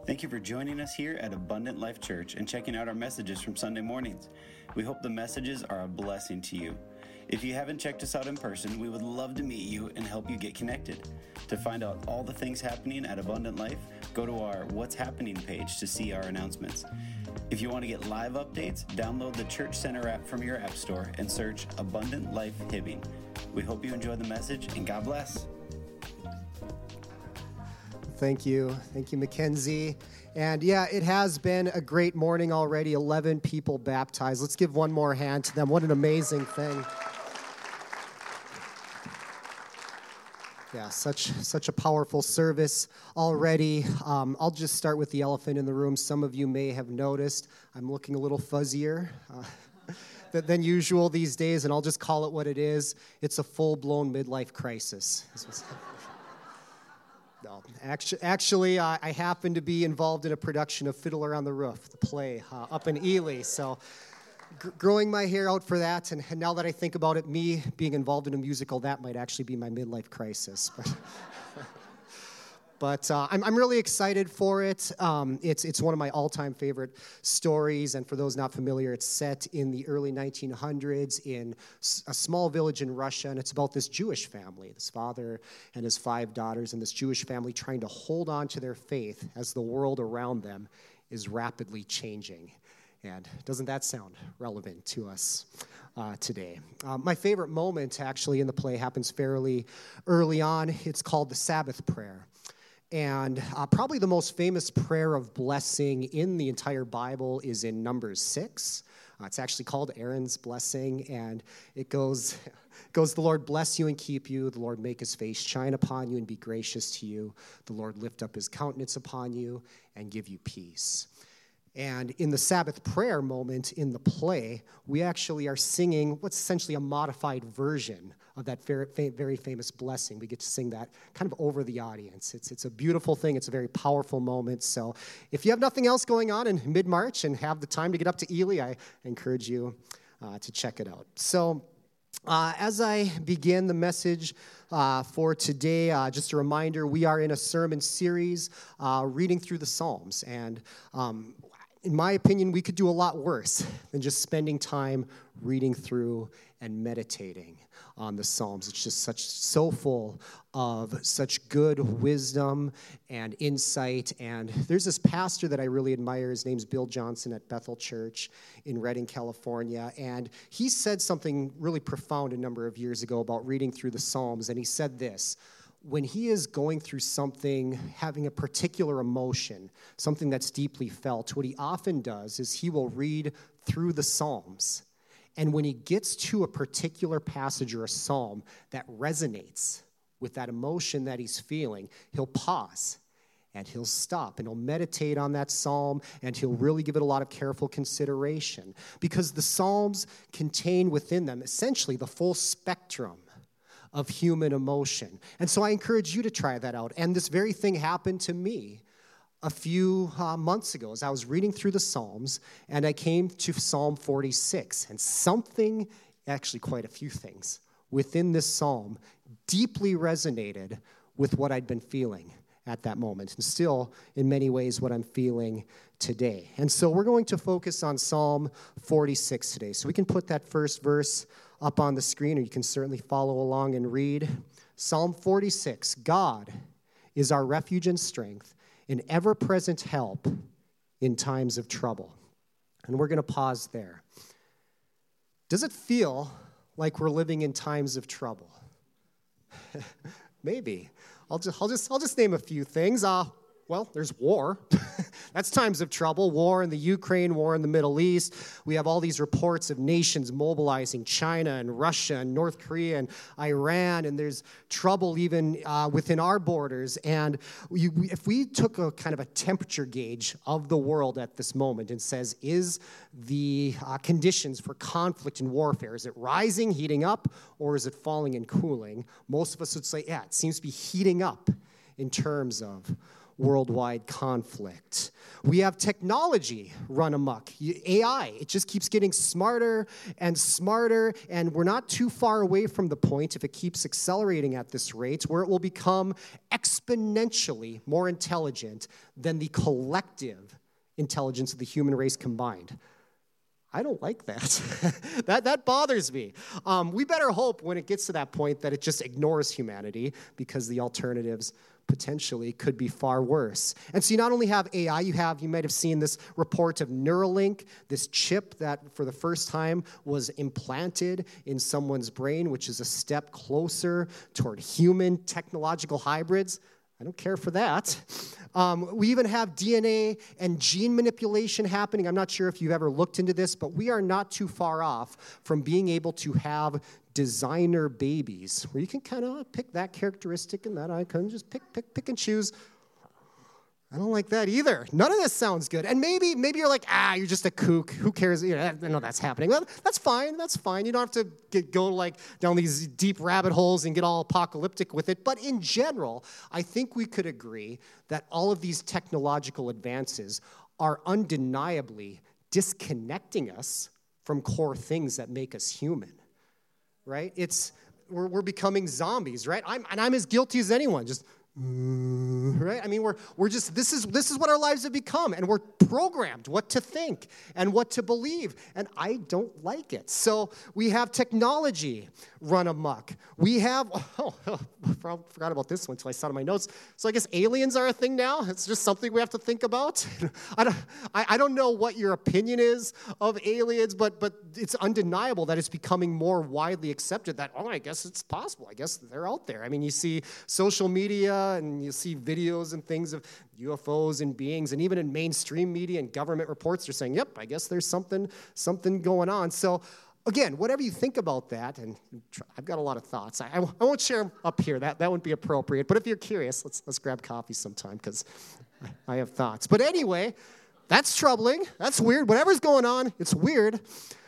Thank you for joining us here at Abundant Life Church and checking out our messages from Sunday mornings. We hope the messages are a blessing to you. If you haven't checked us out in person, we would love to meet you and help you get connected. To find out all the things happening at Abundant Life, go to our What's Happening page to see our announcements. If you want to get live updates, download the Church Center app from your app store and search Abundant Life Hibbing. We hope you enjoy the message and God bless. Thank you, Mackenzie. And yeah, it has been a great morning already. 11 people baptized. Let's give one more hand to them. What an amazing thing. Yeah, such a powerful service already. I'll just start with the elephant in the room. Some of you may have noticed I'm looking a little fuzzier than usual these days, and I'll just call it what it is. It's a full-blown midlife crisis. No, actually, I happen to be involved in a production of Fiddler on the Roof, the play up in Ely. So growing my hair out for that, and now that I think about it, me being involved in a musical, that might actually be my midlife crisis. But I'm really excited for it. It's one of my all-time favorite stories, and for those not familiar, it's set in the early 1900s in a small village in Russia, and it's about this Jewish family, this father and his 5 daughters, and this Jewish family trying to hold on to their faith as the world around them is rapidly changing. And doesn't that sound relevant to us today? My favorite moment, actually, in the play happens fairly early on. It's called the Sabbath prayer. And probably the most famous prayer of blessing in the entire Bible is in Numbers 6. It's actually called Aaron's blessing, and it goes, the Lord bless you and keep you. The Lord make his face shine upon you and be gracious to you. The Lord lift up his countenance upon you and give you peace. And in the Sabbath prayer moment in the play, we actually are singing what's essentially a modified version of that very famous blessing. We get to sing that kind of over the audience. It's a beautiful thing. It's a very powerful moment. So if you have nothing else going on in mid-March and have the time to get up to Ely, I encourage you to check it out. So as I begin the message for today, just a reminder, we are in a sermon series reading through the Psalms. And in my opinion, we could do a lot worse than just spending time reading through and meditating on the Psalms. It's just so full of such good wisdom and insight. And there's this pastor that I really admire. His name's Bill Johnson at Bethel Church in Redding, California. And he said something really profound a number of years ago about reading through the Psalms. And he said this: when he is going through something, having a particular emotion, something that's deeply felt, what he often does is he will read through the Psalms. And when he gets to a particular passage or a psalm that resonates with that emotion that he's feeling, he'll pause and he'll stop and he'll meditate on that psalm and he'll really give it a lot of careful consideration, because the Psalms contain within them essentially the full spectrum of human emotion. And so I encourage you to try that out. And this very thing happened to me a few months ago as I was reading through the Psalms, and I came to Psalm 46. And something, actually quite a few things, within this psalm deeply resonated with what I'd been feeling at that moment, and still, in many ways, what I'm feeling today. And so we're going to focus on Psalm 46 today. So we can put that first verse up on the screen, or you can certainly follow along and read. Psalm 46, God is our refuge and strength, an ever-present help in times of trouble. And we're going to pause there. Does it feel like we're living in times of trouble? Maybe. I'll just name a few things. Well, there's war. That's times of trouble. War in the Ukraine, war in the Middle East. We have all these reports of nations mobilizing, China and Russia and North Korea and Iran, and there's trouble even within our borders. And if we took a kind of a temperature gauge of the world at this moment and says, is the conditions for conflict and warfare, is it rising, heating up, or is it falling and cooling? Most of us would say, yeah, it seems to be heating up in terms of worldwide conflict. We have technology run amok. AI, it just keeps getting smarter and smarter, and we're not too far away from the point, if it keeps accelerating at this rate, where it will become exponentially more intelligent than the collective intelligence of the human race combined. I don't like that. that bothers me. We better hope when it gets to that point that it just ignores humanity, because the alternatives potentially could be far worse. And so you not only have AI, you might have seen this report of Neuralink, this chip that for the first time was implanted in someone's brain, which is a step closer toward human technological hybrids. I don't care for that. We even have DNA and gene manipulation happening. I'm not sure if you've ever looked into this, but we are not too far off from being able to have designer babies, where you can kind of pick that characteristic and that icon, just pick and choose. I don't like that either. None of this sounds good. And maybe you're like, you're just a kook. Who cares? I know that's happening. Well, that's fine. That's fine. You don't have to go like down these deep rabbit holes and get all apocalyptic with it. But in general, I think we could agree that all of these technological advances are undeniably disconnecting us from core things that make us human, right? We're becoming zombies, right? I'm as guilty as anyone. Just right? I mean, we're just, this is what our lives have become, and we're programmed what to think and what to believe, and I don't like it. So we have technology run amok. We have, forgot about this one until I saw it in my notes. So I guess aliens are a thing now. It's just something we have to think about. I don't know what your opinion is of aliens, but it's undeniable that it's becoming more widely accepted that, I guess it's possible. I guess they're out there. I mean, you see social media, and you see videos and things of UFOs and beings, and even in mainstream media and government reports, they're saying, yep, I guess there's something going on. So again, whatever you think about that, and I've got a lot of thoughts. I won't share them up here. That wouldn't be appropriate. But if you're curious, let's grab coffee sometime, because I have thoughts. But anyway, that's troubling. That's weird. Whatever's going on, it's weird.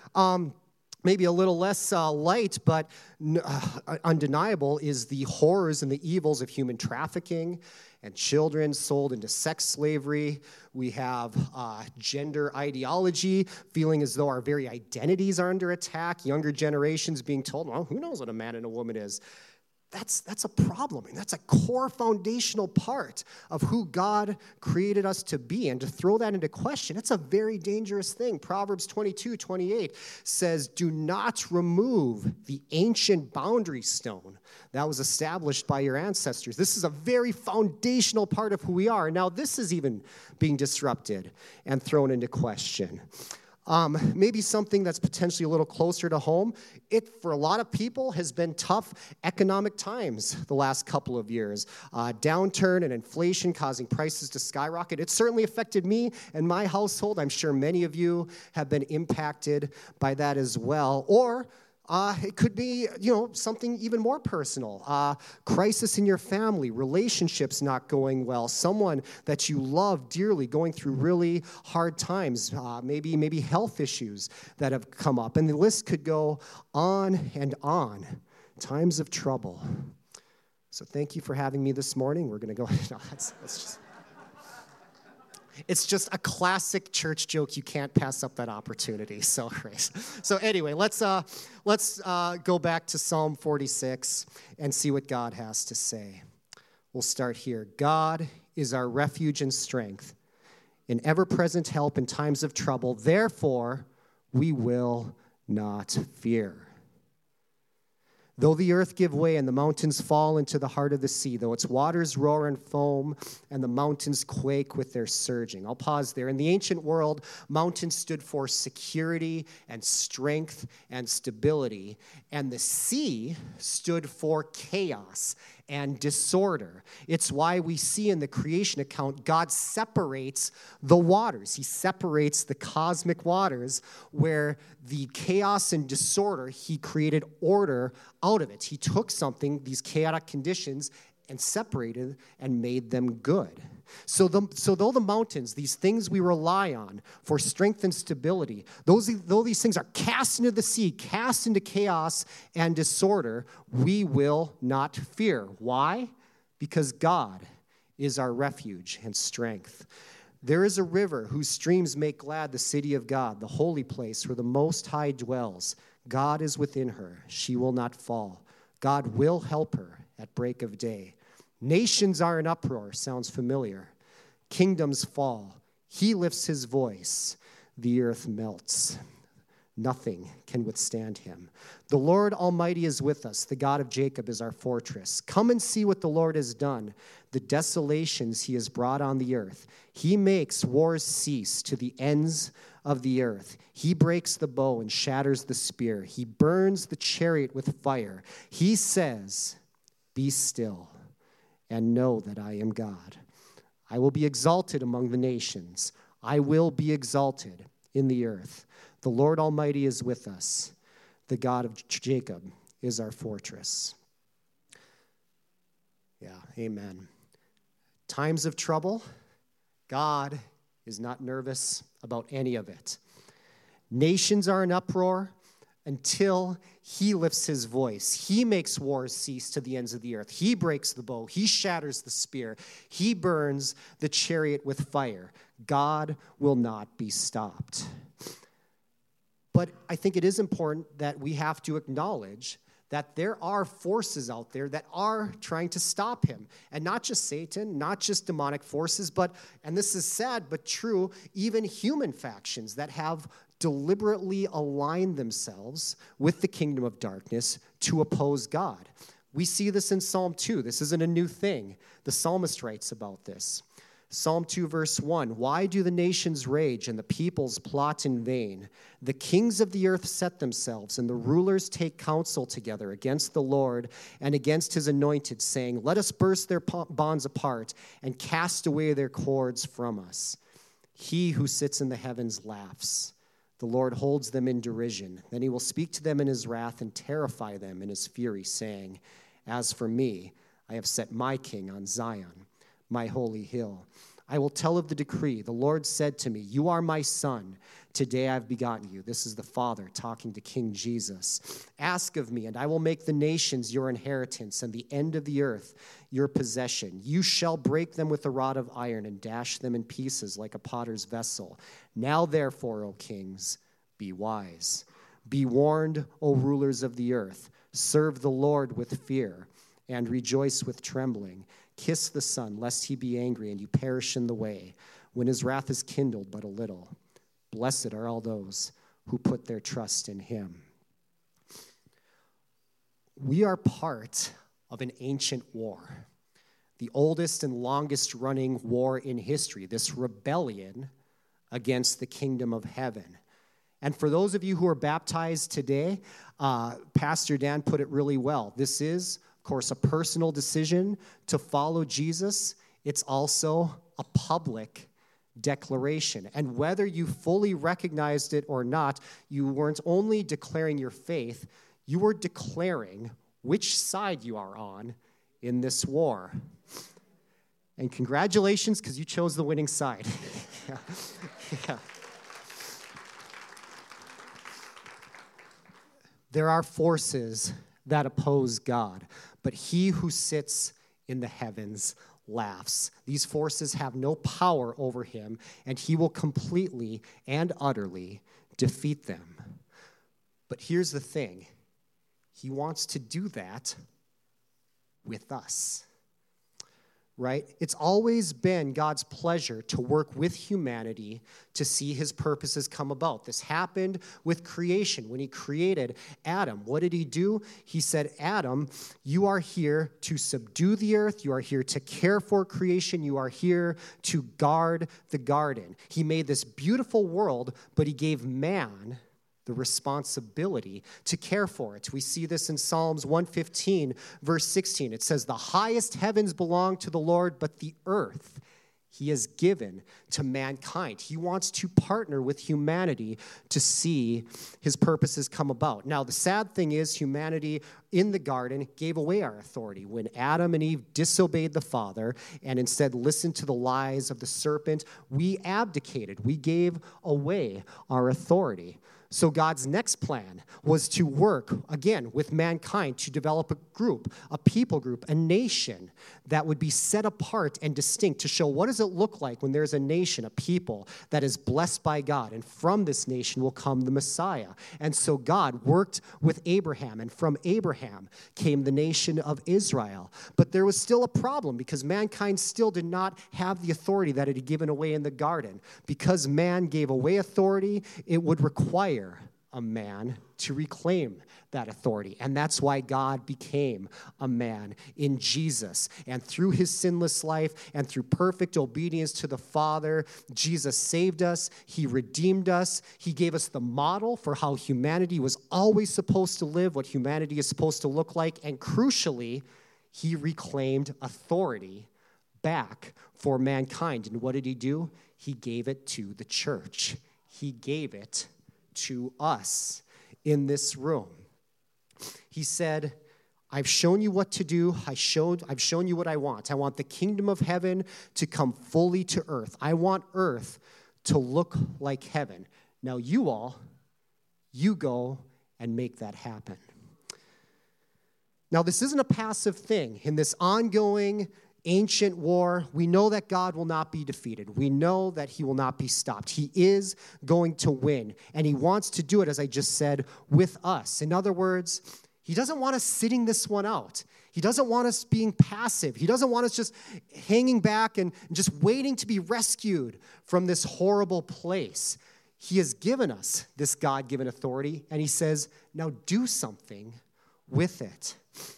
Maybe a little less light, but undeniable is the horrors and the evils of human trafficking and children sold into sex slavery. We have gender ideology, feeling as though our very identities are under attack. Younger generations being told, well, who knows what a man and a woman is? That's a problem, and that's a core foundational part of who God created us to be, and to throw that into question, it's a very dangerous thing. Proverbs 22:28 says, do not remove the ancient boundary stone that was established by your ancestors. This is a very foundational part of who we are. Now, this is even being disrupted and thrown into question. Maybe something that's potentially a little closer to home. It, for a lot of people, has been tough economic times the last couple of years. Downturn and inflation causing prices to skyrocket. It certainly affected me and my household. I'm sure many of you have been impacted by that as well. Or it could be, something even more personal. Crisis in your family, relationships not going well, someone that you love dearly going through really hard times, maybe health issues that have come up. And the list could go on and on. Times of trouble. So thank you for having me this morning. We're going to go, that's just... It's just a classic church joke. You can't pass up that opportunity. So anyway, let's go back to Psalm 46 and see what God has to say. We'll start here. God is our refuge and strength, an ever-present help in times of trouble. Therefore, we will not fear. Though the earth give way and the mountains fall into the heart of the sea, though its waters roar and foam and the mountains quake with their surging. I'll pause there. In the ancient world, mountains stood for security and strength and stability, and the sea stood for chaos and disorder. It's why we see in the creation account, God separates the waters. He separates the cosmic waters where the chaos and disorder, he created order out of it. He took something, these chaotic conditions, and separated and made them good. So though the mountains, these things we rely on for strength and stability, though these things are cast into the sea, cast into chaos and disorder, we will not fear. Why? Because God is our refuge and strength. There is a river whose streams make glad the city of God, the holy place where the Most High dwells. God is within her. She will not fall. God will help her at break of day. Nations are in uproar. Sounds familiar. Kingdoms fall. He lifts his voice. The earth melts. Nothing can withstand him. The Lord Almighty is with us. The God of Jacob is our fortress. Come and see what the Lord has done, the desolations he has brought on the earth. He makes wars cease to the ends of the earth. He breaks the bow and shatters the spear. He burns the chariot with fire. He says, "Be still and know that I am God. I will be exalted among the nations. I will be exalted in the earth. The Lord Almighty is with us. The God of Jacob is our fortress." Yeah, amen. Times of trouble, God is not nervous about any of it. Nations are in uproar until he lifts his voice. He makes wars cease to the ends of the earth. He breaks the bow. He shatters the spear. He burns the chariot with fire. God will not be stopped. But I think it is important that we have to acknowledge that there are forces out there that are trying to stop him. And not just Satan, not just demonic forces, but, and this is sad but true, even human factions that have deliberately aligned themselves with the kingdom of darkness to oppose God. We see this in Psalm 2. This isn't a new thing. The psalmist writes about this. Psalm 2, verse 1, "Why do the nations rage and the peoples plot in vain? The kings of the earth set themselves, and the rulers take counsel together against the Lord and against his anointed, saying, 'Let us burst their bonds apart and cast away their cords from us.' He who sits in the heavens laughs. The Lord holds them in derision. Then he will speak to them in his wrath and terrify them in his fury, saying, 'As for me, I have set my king on Zion, my holy hill. I will tell of the decree. The Lord said to me, you are my son. Today I have begotten you.'" This is the Father talking to King Jesus. "Ask of me, and I will make the nations your inheritance and the end of the earth your possession. You shall break them with a rod of iron and dash them in pieces like a potter's vessel. Now therefore, O kings, be wise. Be warned, O rulers of the earth. Serve the Lord with fear and rejoice with trembling. Kiss the Son, lest he be angry and you perish in the way, when his wrath is kindled but a little. Blessed are all those who put their trust in him." We are part of an ancient war, the oldest and longest running war in history, this rebellion against the kingdom of heaven. And for those of you who are baptized today, Pastor Dan put it really well. This is, of course, a personal decision to follow Jesus. It's also a public declaration. And whether you fully recognized it or not, you weren't only declaring your faith, you were declaring which side you are on in this war. And congratulations, because you chose the winning side. Yeah. There are forces that oppose God, but he who sits in the heavens laughs. These forces have no power over him, and he will completely and utterly defeat them. But here's the thing. He wants to do that with us. Right? It's always been God's pleasure to work with humanity to see his purposes come about. This happened with creation. When he created Adam, what did he do? He said, "Adam, you are here to subdue the earth. You are here to care for creation. You are here to guard the garden." He made this beautiful world, but he gave man the responsibility to care for it. We see this in Psalms 115, verse 16. It says, "The highest heavens belong to the Lord, but the earth he has given to mankind." He wants to partner with humanity to see his purposes come about. Now, the sad thing is humanity in the garden gave away our authority. When Adam and Eve disobeyed the Father and instead listened to the lies of the serpent, we abdicated. We gave away our authority. So God's next plan was to work, again, with mankind to develop a group, a people group, a nation that would be set apart and distinct to show what does it look like when there's a nation, a people that is blessed by God. And from this nation will come the Messiah. And so God worked with Abraham, and from Abraham came the nation of Israel. But there was still a problem because mankind still did not have the authority that it had given away in the garden. Because man gave away authority, it would require a man to reclaim that authority. And that's why God became a man in Jesus. And through his sinless life and through perfect obedience to the Father, Jesus saved us. He redeemed us. He gave us the model for how humanity was always supposed to live, what humanity is supposed to look like. And crucially, he reclaimed authority back for mankind. And what did he do? He gave it to the church. He gave it to us in this room. He said, I've shown you what to do. I've shown you what I want. I want the kingdom of heaven to come fully to earth. I want earth to look like heaven. Now you go and make that happen. Now this isn't a passive thing. In this ongoing ancient war, we know that God will not be defeated. We know that he will not be stopped. He is going to win, and he wants to do it, as I just said, with us. In other words, he doesn't want us sitting this one out. He doesn't want us being passive. He doesn't want us just hanging back and just waiting to be rescued from this horrible place. He has given us this God-given authority, and he says, now do something with it.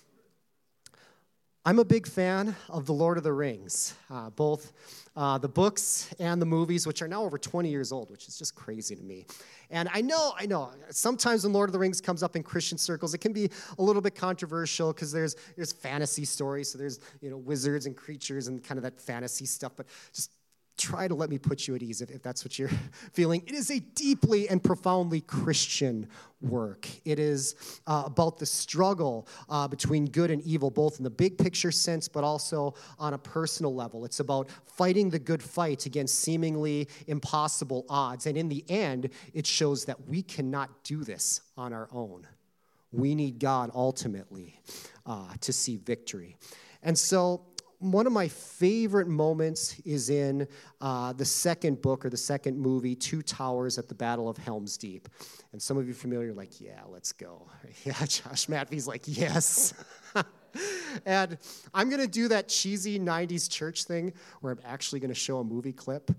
I'm a big fan of The Lord of the Rings, both the books and the movies, which are now over 20 years old, which is just crazy to me. And I know, sometimes when Lord of the Rings comes up in Christian circles, it can be a little bit controversial because there's fantasy stories, so there's wizards and creatures and kind of that fantasy stuff, but just try to let me put you at ease if that's what you're feeling. It is a deeply and profoundly Christian work. It is about the struggle between good and evil, both in the big picture sense, but also on a personal level. It's about fighting the good fight against seemingly impossible odds. And in the end, it shows that we cannot do this on our own. We need God ultimately to see victory. And so one of my favorite moments is in the second book or the second movie, Two Towers at the Battle of Helm's Deep. And some of you are familiar, like, yeah, let's go. Yeah, Josh Matthey's like, yes. And I'm going to do that cheesy 90s church thing where I'm actually going to show a movie clip.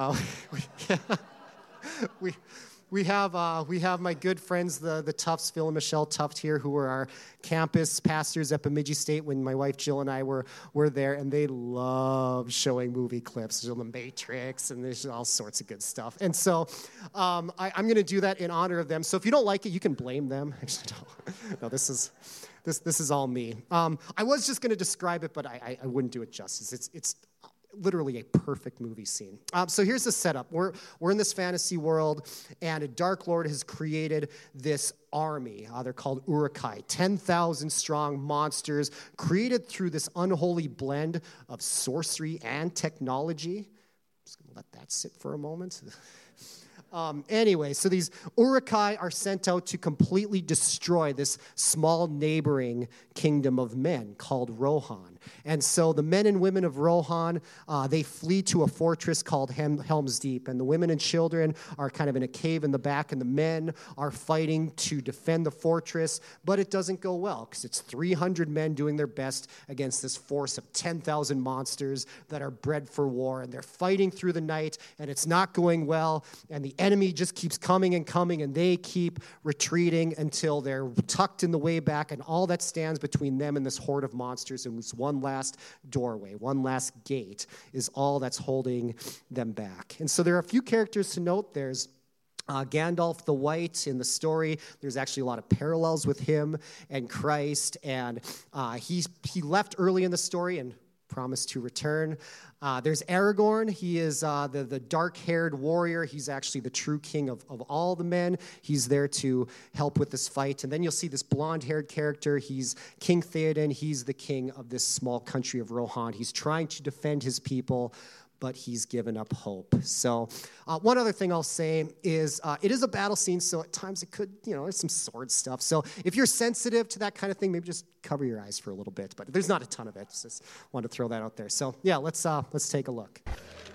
We have my good friends, the Tufts, Phil and Michelle Tuft here, who were our campus pastors at Bemidji State when my wife Jill and I were there, and they love showing movie clips. There's The Matrix, and there's all sorts of good stuff. And so I'm going to do that in honor of them. So if you don't like it, you can blame them. Actually, no, this is all me. I was just going to describe it, but I wouldn't do it justice. It's literally a perfect movie scene. So here's the setup. We're in this fantasy world, and a Dark Lord has created this army. They're called Uruk-hai, 10,000 strong monsters created through this unholy blend of sorcery and technology. I'm just going to let that sit for a moment. Anyway, so these Uruk-hai are sent out to completely destroy this small neighboring kingdom of men called Rohan. And so the men and women of Rohan, they flee to a fortress called Helm's Deep. And the women and children are kind of in a cave in the back, and the men are fighting to defend the fortress. But it doesn't go well because it's 300 men doing their best against this force of 10,000 monsters that are bred for war. And they're fighting through the night, and it's not going well. And the enemy just keeps coming and coming, and they keep retreating until they're tucked in the way back, and all that stands between them and this horde of monsters and this one last doorway, one last gate is all that's holding them back. And so there are a few characters to note. There's Gandalf the White in the story. There's actually a lot of parallels with him and Christ, and he left early in the story and promised to return. There's Aragorn. He is the dark-haired warrior. He's actually the true king of all the men. He's there to help with this fight. And then you'll see this blonde-haired character. He's King Theoden. He's the king of this small country of Rohan. He's trying to defend his people, but he's given up hope. So one other thing I'll say is it is a battle scene, so at times it could, there's some sword stuff. So if you're sensitive to that kind of thing, maybe just cover your eyes for a little bit, but there's not a ton of it. Just wanted to throw that out there. So yeah, let's take a look.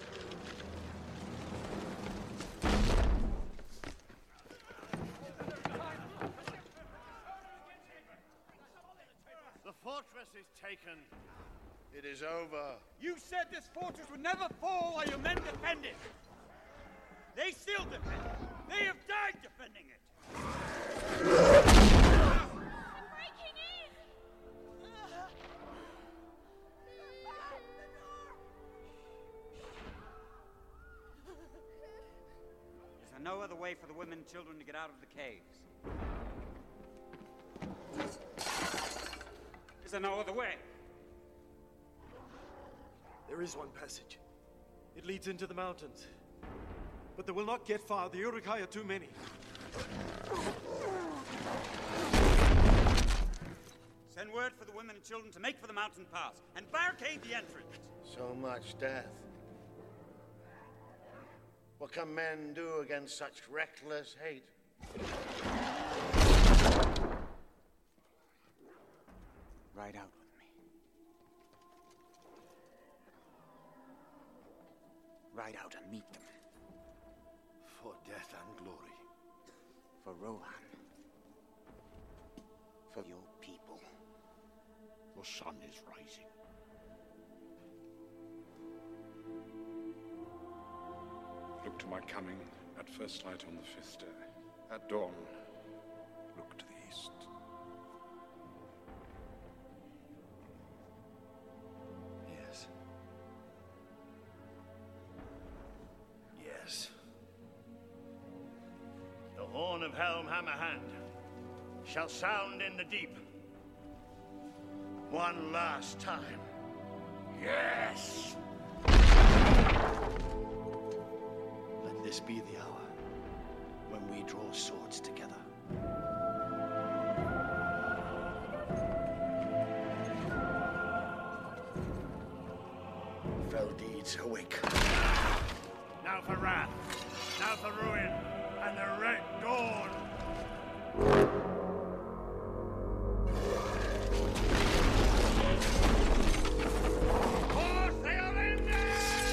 The fortress is taken. It is over. You said this fortress would never fall while your men defend it. They still defend it. They have died defending it. Breaking in! Is there no other way for the women and children to get out of the caves? Is there no other way? There is one passage. It leads into the mountains. But they will not get far. The Uruk-hai are too many. Send word for the women and children to make for the mountain pass and barricade the entrance. So much death. What can men do against such reckless hate? Ride out with me. Ride out and meet them. For death and glory. For Rohan. For your people. The sun is rising. Look to my coming at first light on the 5th day. At dawn, look to the east. Yes. Yes. The horn of Helm Hammerhand shall sound in the deep. One last time. Yes! Let this be the hour when we draw swords together. Fell deeds awake. Now for wrath, now for ruin, and the red dawn. For Theolinda!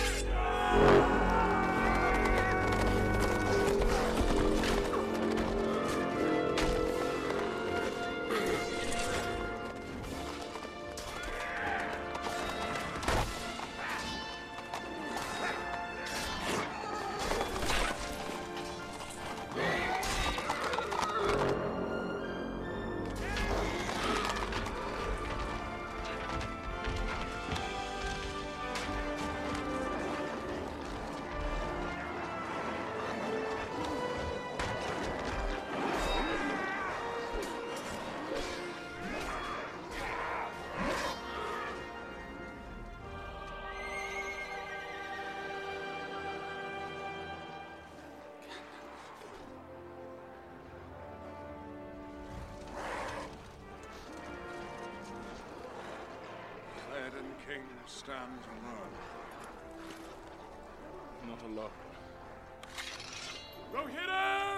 Theoden King stands alone. Not alone. Rohirrim!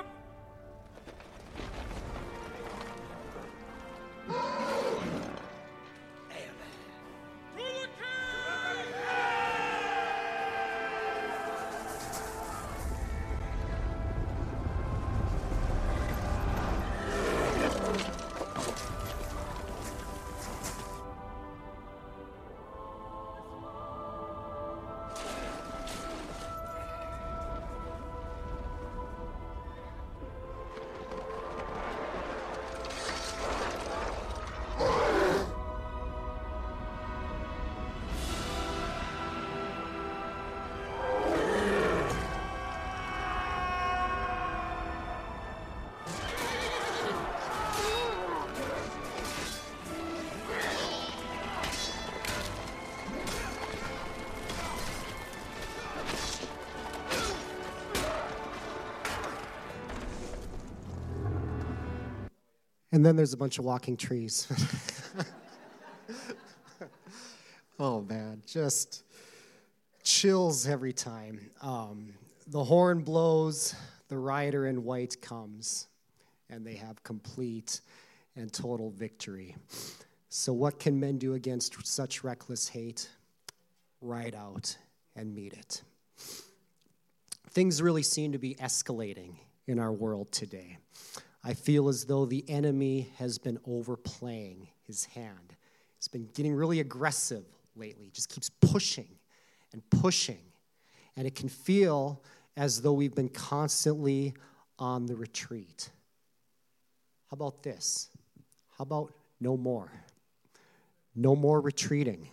And then there's a bunch of walking trees. Oh man, just chills every time. The horn blows, the rider in white comes, and they have complete and total victory. So what can men do against such reckless hate? Ride out and meet it. Things really seem to be escalating in our world today. I feel as though the enemy has been overplaying his hand. He's been getting really aggressive lately, just keeps pushing and pushing. And it can feel as though we've been constantly on the retreat. How about this? How about no more? No more retreating.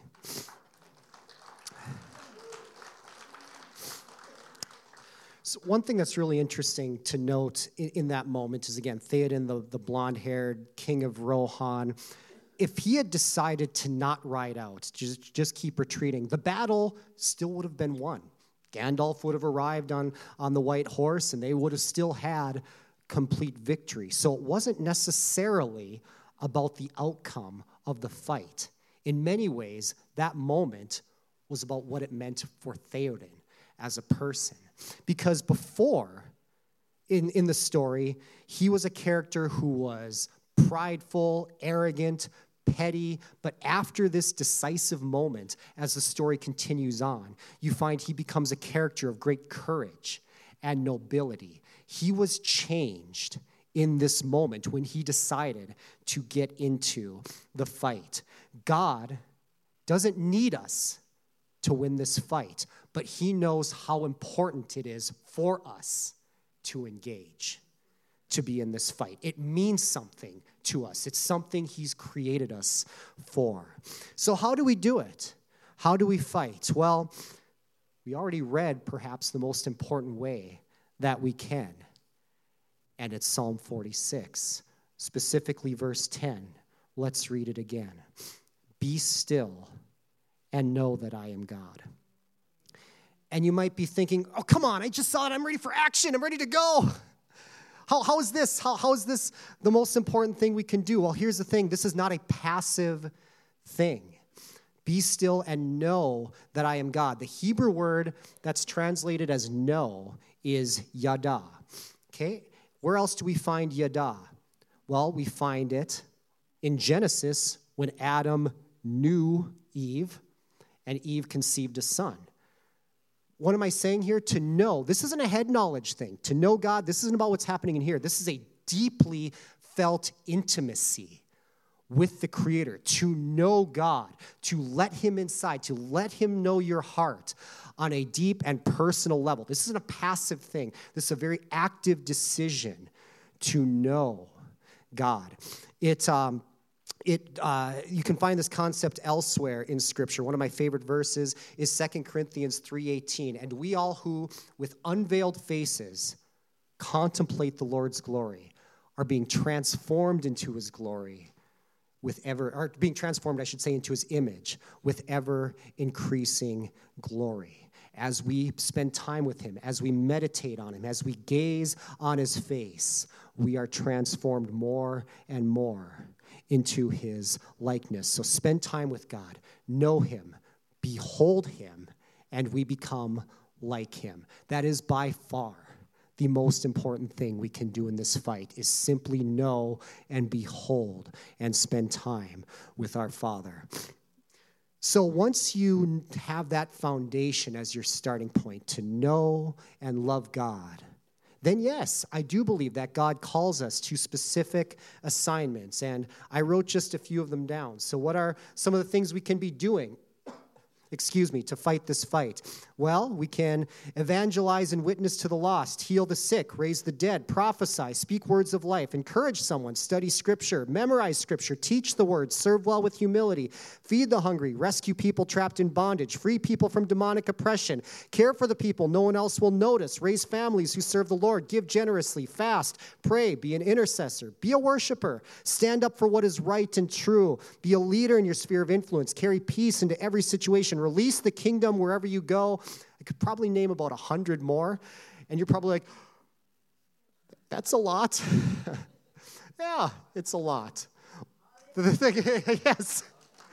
So one thing that's really interesting to note in that moment is, again, Theoden, the blonde-haired king of Rohan, if he had decided to not ride out, just keep retreating, the battle still would have been won. Gandalf would have arrived on the white horse, and they would have still had complete victory. So it wasn't necessarily about the outcome of the fight. In many ways, that moment was about what it meant for Theoden as a person. Because before, in the story, he was a character who was prideful, arrogant, petty, but after this decisive moment, as the story continues on, you find he becomes a character of great courage and nobility. He was changed in this moment when he decided to get into the fight. God doesn't need us to win this fight, but he knows how important it is for us to engage, to be in this fight. It means something to us. It's something he's created us for. So how do we do it? How do we fight? Well, we already read perhaps the most important way that we can, and it's Psalm 46, specifically verse 10. Let's read it again. Be still and know that I am God. And you might be thinking, oh, come on, I just saw it. I'm ready for action. I'm ready to go. How is this? How is this the most important thing we can do? Well, here's the thing. This is not a passive thing. Be still and know that I am God. The Hebrew word that's translated as know is yada. Okay? Where else do we find yada? Well, we find it in Genesis when Adam knew Eve and Eve conceived a son. What am I saying here? To know. This isn't a head knowledge thing. To know God, this isn't about what's happening in here. This is a deeply felt intimacy with the Creator. To know God, to let him inside, to let him know your heart on a deep and personal level. This isn't a passive thing. This is a very active decision to know God. You can find this concept elsewhere in Scripture. One of my favorite verses is 2 Corinthians 3:18. And we all who, with unveiled faces, contemplate the Lord's glory, are being transformed into his glory being transformed, I should say, into his image with ever increasing glory. As we spend time with him, as we meditate on him, as we gaze on his face, we are transformed more and more into his likeness. So spend time with God, know him, behold him, and we become like him. That is by far the most important thing we can do in this fight, is simply know and behold and spend time with our Father. So once you have that foundation as your starting point to know and love God, then yes, I do believe that God calls us to specific assignments, and I wrote just a few of them down. So what are some of the things we can be doing, to fight this fight? Well, we can evangelize and witness to the lost, heal the sick, raise the dead, prophesy, speak words of life, encourage someone, study Scripture, memorize Scripture, teach the Word, serve well with humility, feed the hungry, rescue people trapped in bondage, free people from demonic oppression, care for the people no one else will notice, raise families who serve the Lord, give generously, fast, pray, be an intercessor, be a worshiper, stand up for what is right and true, be a leader in your sphere of influence, carry peace into every situation, release the kingdom wherever you go. I could probably name about 100 more, and you're probably like, that's a lot. Yeah, it's a lot. The thing, yes,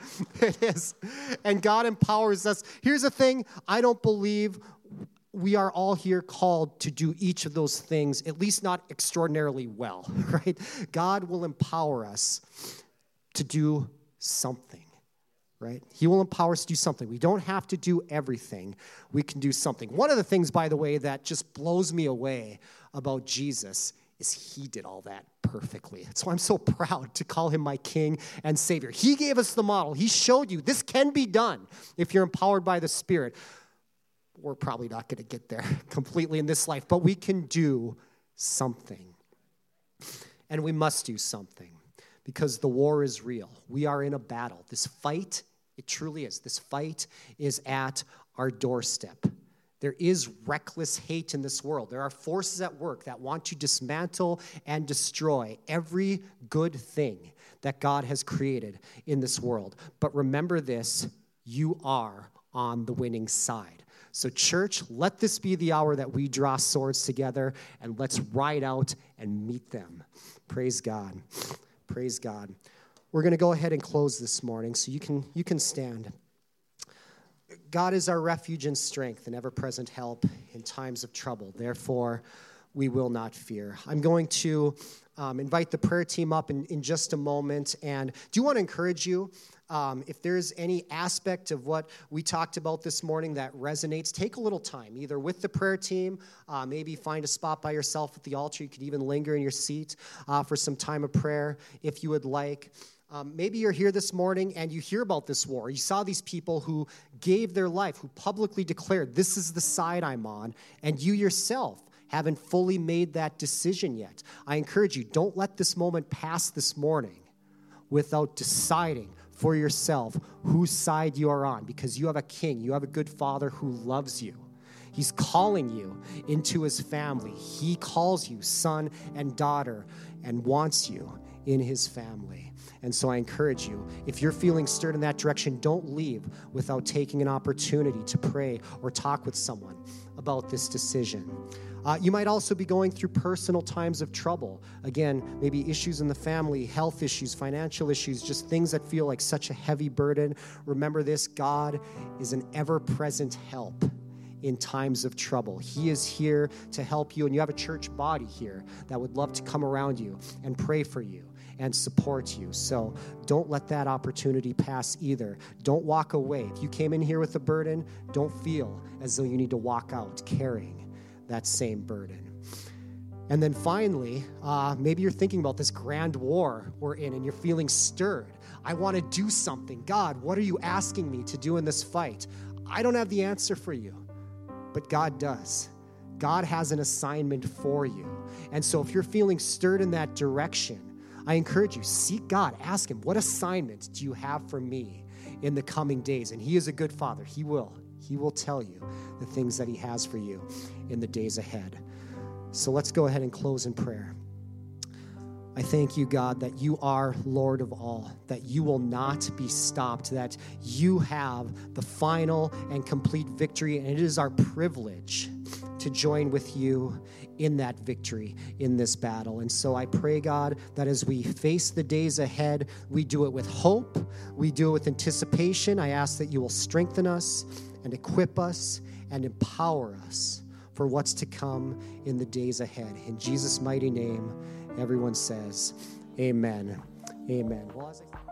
It is. And God empowers us. Here's the thing. I don't believe we are all here called to do each of those things, at least not extraordinarily well, right? God will empower us to do something, right? He will empower us to do something. We don't have to do everything. We can do something. One of the things, by the way, that just blows me away about Jesus is he did all that perfectly. That's why I'm so proud to call him my King and Savior. He gave us the model. He showed you this can be done if you're empowered by the Spirit. We're probably not going to get there completely in this life, but we can do something. And we must do something because the war is real. We are in a battle. This fight, it truly is. This fight is at our doorstep. There is reckless hate in this world. There are forces at work that want to dismantle and destroy every good thing that God has created in this world. But remember this, you are on the winning side. So church, let this be the hour that we draw swords together and let's ride out and meet them. Praise God. Praise God. We're going to go ahead and close this morning, so you can stand. God is our refuge and strength and ever-present help in times of trouble. Therefore, we will not fear. I'm going to invite the prayer team up in just a moment. And do want to encourage you, if there's any aspect of what we talked about this morning that resonates, take a little time, either with the prayer team, maybe find a spot by yourself at the altar. You could even linger in your seat for some time of prayer if you would like. Maybe you're here this morning and you hear about this war. You saw these people who gave their life, who publicly declared, this is the side I'm on, and you yourself haven't fully made that decision yet. I encourage you, don't let this moment pass this morning without deciding for yourself whose side you are on, because you have a king, you have a good father who loves you. He's calling you into his family. He calls you son and daughter and wants you in his family. And so I encourage you, if you're feeling stirred in that direction, don't leave without taking an opportunity to pray or talk with someone about this decision. You might also be going through personal times of trouble. Again, maybe issues in the family, health issues, financial issues, just things that feel like such a heavy burden. Remember this, God is an ever-present help in times of trouble. He is here to help you, and you have a church body here that would love to come around you and pray for you and support you. So don't let that opportunity pass either. Don't walk away. If you came in here with a burden, don't feel as though you need to walk out carrying that same burden. And then finally, maybe you're thinking about this grand war we're in and you're feeling stirred. I want to do something. God, what are you asking me to do in this fight? I don't have the answer for you, but God does. God has an assignment for you. And so if you're feeling stirred in that direction, I encourage you, seek God. Ask him, what assignment do you have for me in the coming days? And he is a good father. He will tell you the things that he has for you in the days ahead. So let's go ahead and close in prayer. I thank you, God, that you are Lord of all, that you will not be stopped, that you have the final and complete victory, and it is our privilege to join with you in that victory in this battle. And so I pray, God, that as we face the days ahead, we do it with hope, we do it with anticipation. I ask that you will strengthen us and equip us and empower us for what's to come in the days ahead. In Jesus' mighty name, everyone says, amen. Amen. Well, as I